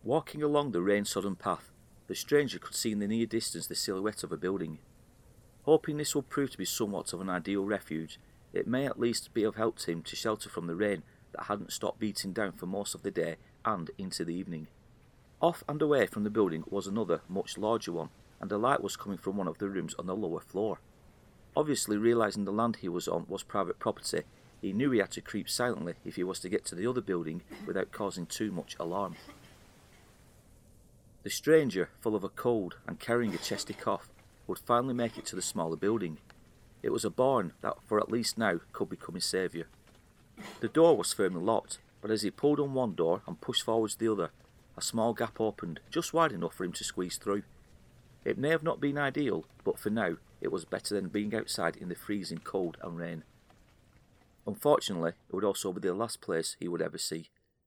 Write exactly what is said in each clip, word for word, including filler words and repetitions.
Walking along the rain-sodden path, the stranger could see in the near distance the silhouette of a building. Hoping this would prove to be somewhat of an ideal refuge, it may at least be of help to him to shelter from the rain that hadn't stopped beating down for most of the day and into the evening. Off and away from the building was another, much larger one, and the light was coming from one of the rooms on the lower floor. Obviously realising the land he was on was private property, he knew he had to creep silently if he was to get to the other building without causing too much alarm. The stranger, full of a cold and carrying a chesty cough, would finally make it to the smaller building. It was a barn that, for at least now, could become his saviour. The door was firmly locked, but as he pulled on one door and pushed forwards the other, a small gap opened, just wide enough for him to squeeze through. It may have not been ideal, but for now, it was better than being outside in the freezing cold and rain. Unfortunately, it would also be the last place he would ever see.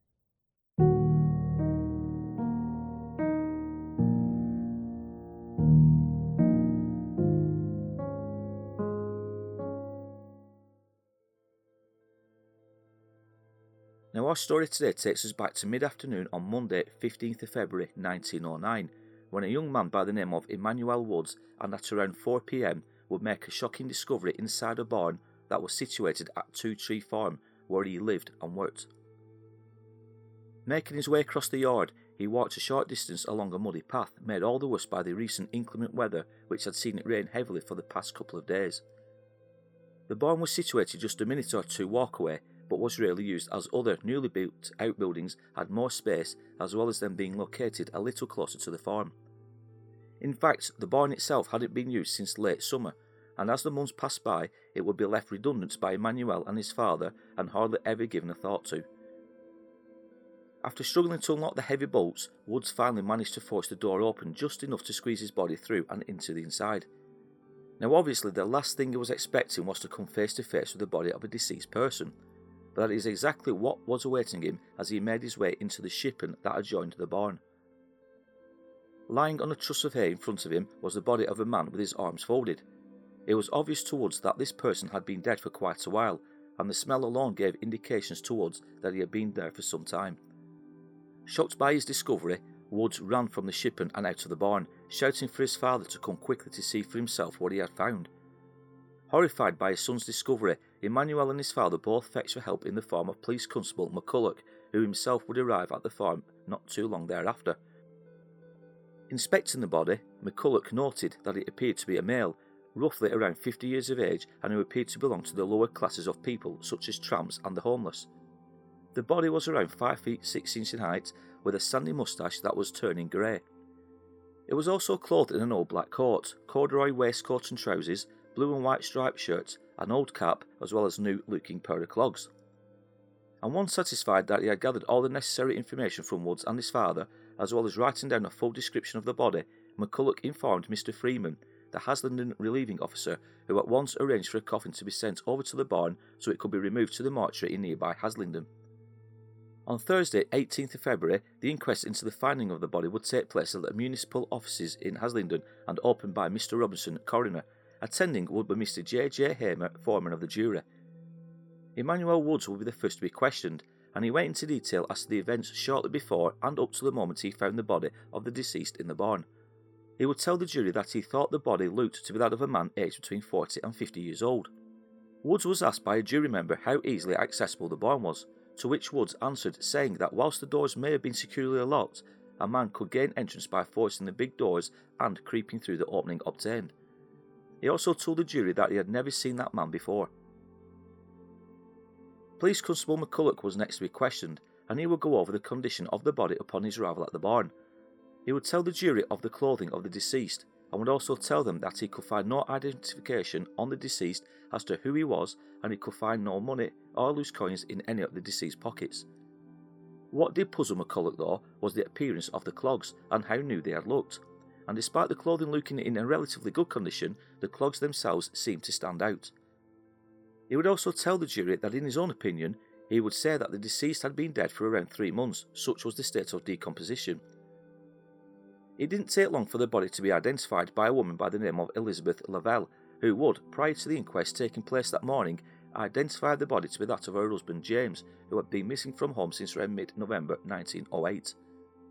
Now our story today takes us back to mid-afternoon on Monday, fifteenth of February nineteen oh nine, when a young man by the name of Emmanuel Woods, and at around four p m, would make a shocking discovery inside a barn that was situated at Two Tree Farm, where he lived and worked. Making his way across the yard, he walked a short distance along a muddy path made all the worse by the recent inclement weather which had seen it rain heavily for the past couple of days. The barn was situated just a minute or two walk away, but was rarely used as other newly built outbuildings had more space, as well as them being located a little closer to the farm. In fact, the barn itself hadn't been used since late summer, and as the months passed by, it would be left redundant by Emmanuel and his father and hardly ever given a thought to. After struggling to unlock the heavy bolts, Woods finally managed to force the door open just enough to squeeze his body through and into the inside. Now obviously the last thing he was expecting was to come face to face with the body of a deceased person, but that is exactly what was awaiting him as he made his way into the shippen that adjoined the barn. Lying on a truss of hay in front of him was the body of a man with his arms folded. It was obvious to Woods that this person had been dead for quite a while, and the smell alone gave indications to Woods that he had been there for some time. Shocked by his discovery, Woods ran from the shippen and out of the barn, shouting for his father to come quickly to see for himself what he had found. Horrified by his son's discovery, Emmanuel and his father both fetched for help in the form of Police Constable McCulloch, who himself would arrive at the farm not too long thereafter. Inspecting the body, McCulloch noted that it appeared to be a male, roughly around fifty years of age, and who appeared to belong to the lower classes of people, such as tramps and the homeless. The body was around five feet six inches in height, with a sandy moustache that was turning grey. It was also clothed in an old black coat, corduroy waistcoat and trousers, blue and white striped shirt, an old cap, as well as a new-looking pair of clogs. And once satisfied that he had gathered all the necessary information from Woods and his father, as well as writing down a full description of the body, McCulloch informed Mister Freeman, the Haslingden relieving officer, who at once arranged for a coffin to be sent over to the barn so it could be removed to the mortuary in nearby Haslingden. On Thursday, eighteenth of February, the inquest into the finding of the body would take place at the municipal offices in Haslingden and opened by Mister Robinson, coroner. Attending would be Mister J J Hamer, foreman of the jury. Emmanuel Woods would be the first to be questioned, and he went into detail as to the events shortly before and up to the moment he found the body of the deceased in the barn. He would tell the jury that he thought the body looked to be that of a man aged between forty and fifty years old. Woods was asked by a jury member how easily accessible the barn was, to which Woods answered, saying that whilst the doors may have been securely locked, a man could gain entrance by forcing the big doors and creeping through the opening obtained. He also told the jury that he had never seen that man before. Police Constable McCulloch was next to be questioned, and he would go over the condition of the body upon his arrival at the barn. He would tell the jury of the clothing of the deceased, and would also tell them that he could find no identification on the deceased as to who he was, and he could find no money or loose coins in any of the deceased's pockets. What did puzzle McCulloch though was the appearance of the clogs and how new they had looked, and despite the clothing looking in a relatively good condition, the clogs themselves seemed to stand out. He would also tell the jury that in his own opinion, he would say that the deceased had been dead for around three months, such was the state of decomposition. It didn't take long for the body to be identified by a woman by the name of Elizabeth Lavelle, who would, prior to the inquest taking place that morning, identify the body to be that of her husband James, who had been missing from home since around mid-November nineteen oh eight.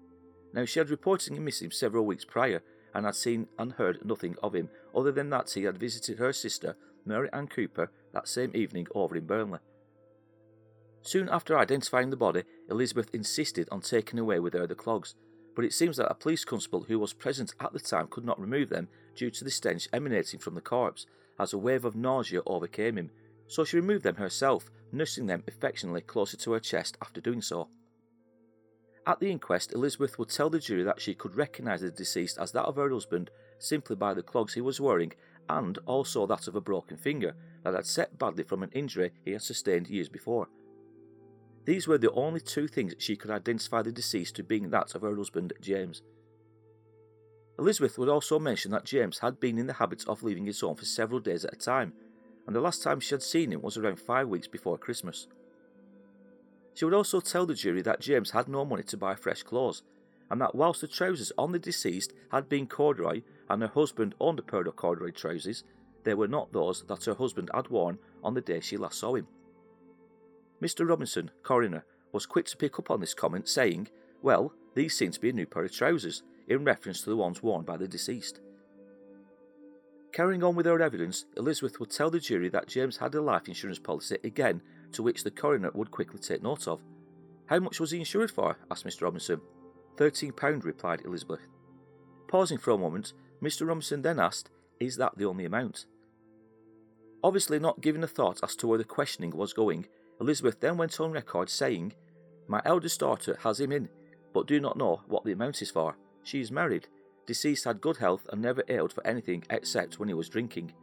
Now, she had reported him missing several weeks prior and had seen and heard nothing of him, other than that he had visited her sister, Mary Ann Cooper, that same evening over in Burnley. Soon after identifying the body, Elizabeth insisted on taking away with her the clogs, but it seems that a police constable who was present at the time could not remove them due to the stench emanating from the corpse, as a wave of nausea overcame him, so she removed them herself, nursing them affectionately closer to her chest after doing so. At the inquest, Elizabeth would tell the jury that she could recognise the deceased as that of her husband simply by the clogs he was wearing, and also that of a broken finger that had set badly from an injury he had sustained years before. These were the only two things she could identify the deceased to being that of her husband, James. Elizabeth would also mention that James had been in the habit of leaving his home for several days at a time, and the last time she had seen him was around five weeks before Christmas. She would also tell the jury that James had no money to buy fresh clothes, and that whilst the trousers on the deceased had been corduroy and her husband owned a pair of corduroy trousers, they were not those that her husband had worn on the day she last saw him. Mister Robinson, coroner, was quick to pick up on this comment, saying, "Well, these seem to be a new pair of trousers," in reference to the ones worn by the deceased. Carrying on with her evidence, Elizabeth would tell the jury that James had a life insurance policy again, to which the coroner would quickly take note of. "How much was he insured for?" asked Mister Robinson. thirteen pounds, replied Elizabeth. Pausing for a moment, Mister Robinson then asked, "Is that the only amount?" Obviously not giving a thought as to where the questioning was going, Elizabeth then went on record saying, "My eldest daughter has him in, but do not know what the amount is for. She is married. Deceased had good health and never ailed for anything except when he was drinking."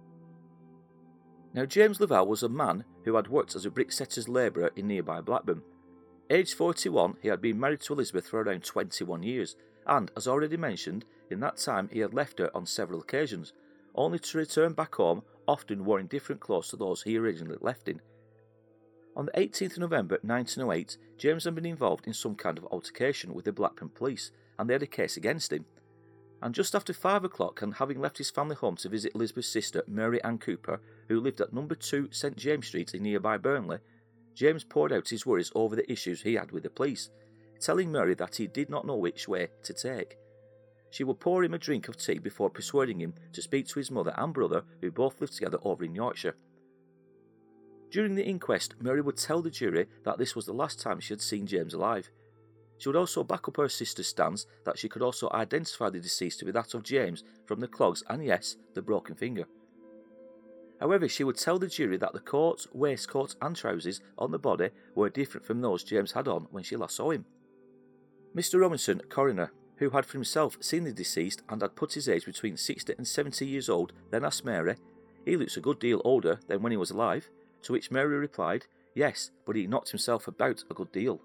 Now, James Lavelle was a man who had worked as a bricksetter's labourer in nearby Blackburn. Aged forty-one, he had been married to Elizabeth for around twenty-one years, and, as already mentioned, in that time he had left her on several occasions, only to return back home, often wearing different clothes to those he originally left in. On the eighteenth of November nineteen oh eight, James had been involved in some kind of altercation with the Blackburn police, and they had a case against him. And just after five o'clock, and having left his family home to visit Elizabeth's sister, Mary Ann Cooper, who lived at number two St James Street in nearby Burnley, James poured out his worries over the issues he had with the police, telling Mary that he did not know which way to take. She would pour him a drink of tea before persuading him to speak to his mother and brother, who both lived together over in Yorkshire. During the inquest, Mary would tell the jury that this was the last time she had seen James alive. She would also back up her sister's stance that she could also identify the deceased to be that of James from the clogs and, yes, the broken finger. However, she would tell the jury that the coat, waistcoat and trousers on the body were different from those James had on when she last saw him. Mister Robinson, coroner, who had for himself seen the deceased and had put his age between sixty and seventy years old, then asked Mary, "He looks a good deal older than when he was alive," to which Mary replied, "Yes, but he knocked himself about a good deal."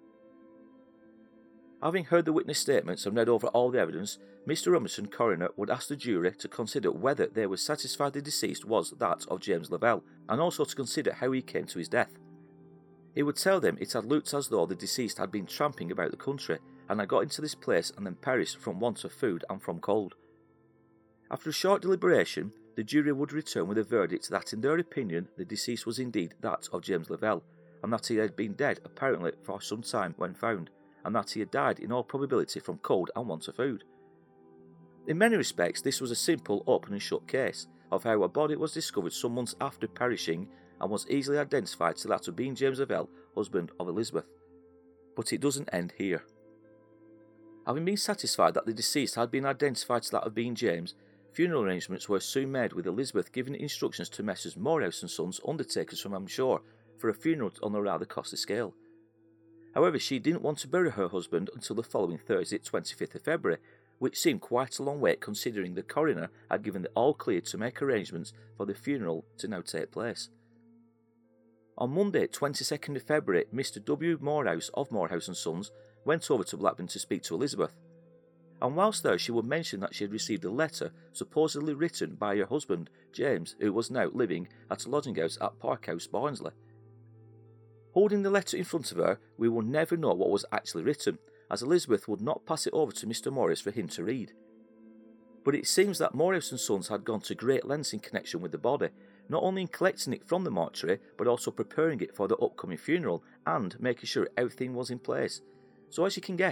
Having heard the witness statements and read over all the evidence, Mister Robinson, coroner, would ask the jury to consider whether they were satisfied the deceased was that of James Lavelle, and also to consider how he came to his death. He would tell them it had looked as though the deceased had been tramping about the country, and had got into this place and then perished from want of food and from cold. After a short deliberation, the jury would return with a verdict that in their opinion the deceased was indeed that of James Lavelle, and that he had been dead apparently for some time when found, and that he had died in all probability from cold and want of food. In many respects, this was a simple open and shut case of how a body was discovered some months after perishing and was easily identified to that of being James Lavelle, husband of Elizabeth. But it doesn't end here. Having been satisfied that the deceased had been identified to that of being James, funeral arrangements were soon made, with Elizabeth giving instructions to Messrs Morehouse and Sons, undertakers from Amshore, for a funeral on a rather costly scale. However, she didn't want to bury her husband until the following Thursday, twenty-fifth of February, which seemed quite a long wait considering the coroner had given the all-clear to make arrangements for the funeral to now take place. On Monday, twenty-second of February, Mister W. Morehouse of Morehouse and Sons went over to Blackburn to speak to Elizabeth, and whilst there she would mention that she had received a letter supposedly written by her husband, James, who was now living at a lodging house at Parkhouse, Barnsley. Holding the letter in front of her, we will never know what was actually written, as Elizabeth would not pass it over to Mister Morris for him to read. But it seems that Morehouse and Sons had gone to great lengths in connection with the body, not only in collecting it from the mortuary, but also preparing it for the upcoming funeral and making sure everything was in place. So as you can guess,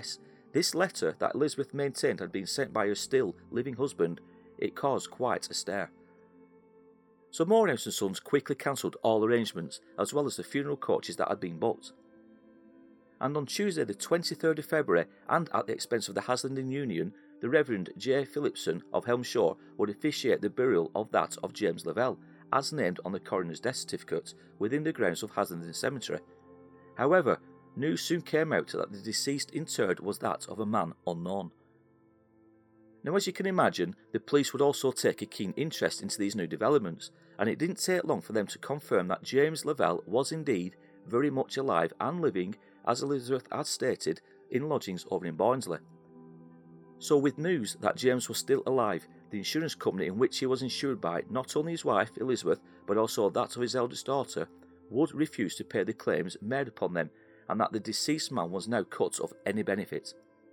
This letter that Elizabeth maintained had been sent by her still living husband, it caused quite a stir. So Morehouse and Sons quickly cancelled all arrangements, as well as the funeral coaches that had been booked. And on Tuesday the twenty-third of February, and at the expense of the Haslenden Union, the Reverend J. Phillipson of Helmshaw would officiate the burial of that of James Lavelle, as named on the coroner's death certificate, within the grounds of Haslenden Cemetery. However, news soon came out that the deceased interred was that of a man unknown. Now, as you can imagine, the police would also take a keen interest into these new developments, and it didn't take long for them to confirm that James Lavelle was indeed very much alive and living, as Elizabeth had stated, in lodgings over in Barnsley. So with news that James was still alive, the insurance company in which he was insured by not only his wife, Elizabeth, but also that of his eldest daughter, would refuse to pay the claims made upon them, and that the deceased man was now cut of any benefit.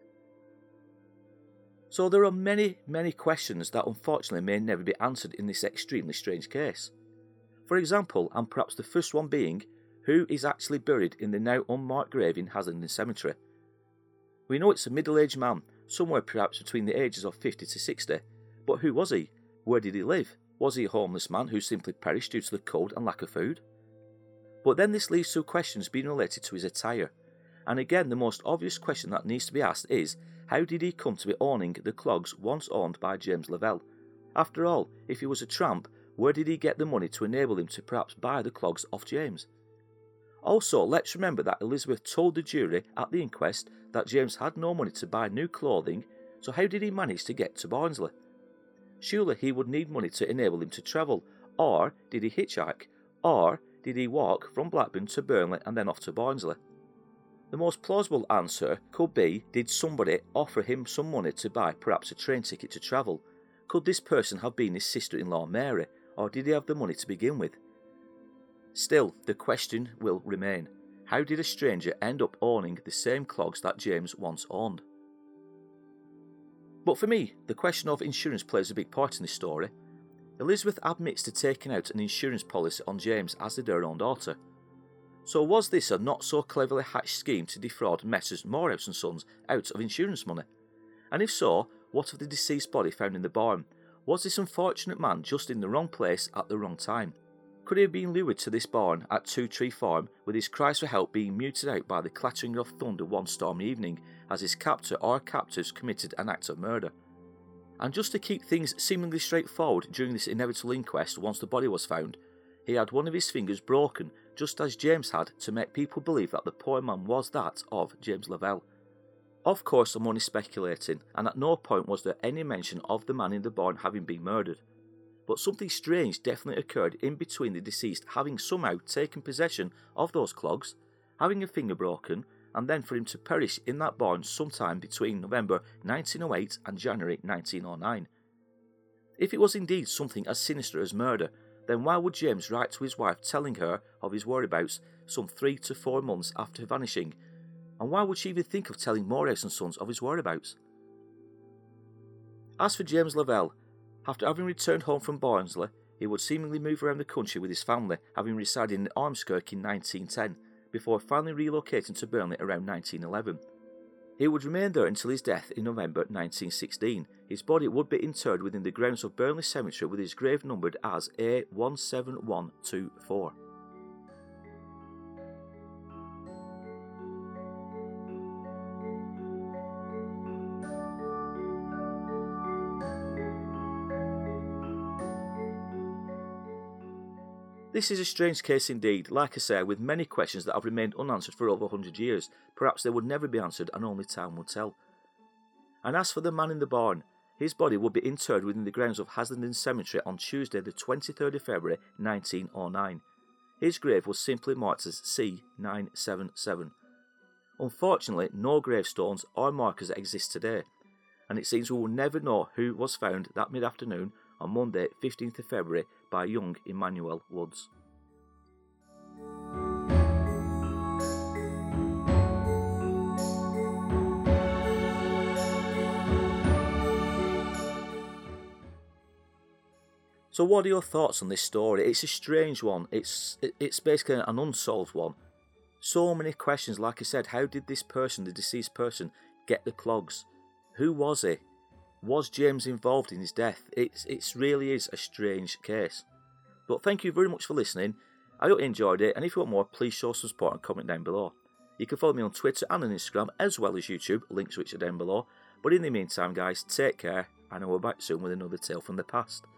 So there are many, many questions that unfortunately may never be answered in this extremely strange case. For example, and perhaps the first one being, who is actually buried in the now unmarked grave in Haslenden Cemetery? We know it's a middle-aged man, somewhere perhaps between the ages of fifty to sixty, but who was he? Where did he live? Was he a homeless man who simply perished due to the cold and lack of food? But then this leads to questions being related to his attire, and again the most obvious question that needs to be asked is, how did he come to be owning the clogs once owned by James Lavelle? After all, if he was a tramp, where did he get the money to enable him to perhaps buy the clogs off James? Also, let's remember that Elizabeth told the jury at the inquest that James had no money to buy new clothing, so how did he manage to get to Barnsley? Surely he would need money to enable him to travel, or did he hitchhike, or did he walk from Blackburn to Burnley and then off to Barnsley? The most plausible answer could be, did somebody offer him some money to buy perhaps a train ticket to travel? Could this person have been his sister-in-law Mary, or did he have the money to begin with? Still, the question will remain, how did a stranger end up owning the same clogs that James once owned? But for me, the question of insurance plays a big part in this story. Elizabeth admits to taking out an insurance policy on James as did her own daughter. So was this a not so cleverly hatched scheme to defraud Messrs Morehouse and Sons out of insurance money? And if so, what of the deceased body found in the barn? Was this unfortunate man just in the wrong place at the wrong time? Could he have been lured to this barn at Two Tree Farm, with his cries for help being muted out by the clattering of thunder one stormy evening, as his captor or captors committed an act of murder? And just to keep things seemingly straightforward during this inevitable inquest once the body was found, he had one of his fingers broken, just as James had, to make people believe that the poor man was that of James Lavelle. Of course, I'm only speculating, and at no point was there any mention of the man in the barn having been murdered. But something strange definitely occurred in between the deceased having somehow taken possession of those clogs, having a finger broken, and then for him to perish in that barn sometime between November nineteen oh eight and January nineteen oh nine. If it was indeed something as sinister as murder, then why would James write to his wife telling her of his whereabouts some three to four months after vanishing? And why would she even think of telling Morehouse and Sons of his whereabouts? As for James Lavelle, after having returned home from Barnsley, he would seemingly move around the country with his family, having resided in Ormskirk in nineteen ten, before finally relocating to Burnley around nineteen eleven. He would remain there until his death in November nineteen sixteen. His body would be interred within the grounds of Burnley Cemetery with his grave numbered as A one seven one two four. This is a strange case indeed, like I say, with many questions that have remained unanswered for over one hundred years. Perhaps they would never be answered and only time will tell. And as for the man in the barn, his body would be interred within the grounds of Haslenden Cemetery on Tuesday the twenty-third of February nineteen oh nine. His grave was simply marked as C nine seven seven. Unfortunately, no gravestones or markers exist today, and it seems we will never know who was found that mid-afternoon on Monday fifteenth of February by young Emmanuel Woods. So what are your thoughts on this story? It's a strange one. It's it's basically an unsolved one. So many questions, like I said, how did this person, the deceased person, Get the clogs. Who was he? Was James involved in his death? It's it really is a strange case. But thank you very much for listening. I hope you enjoyed it, and if you want more, please show some support and comment down below. You can follow me on Twitter and on Instagram, as well as YouTube, links which are down below. But in the meantime, guys, take care, and I will be back soon with another tale from the past.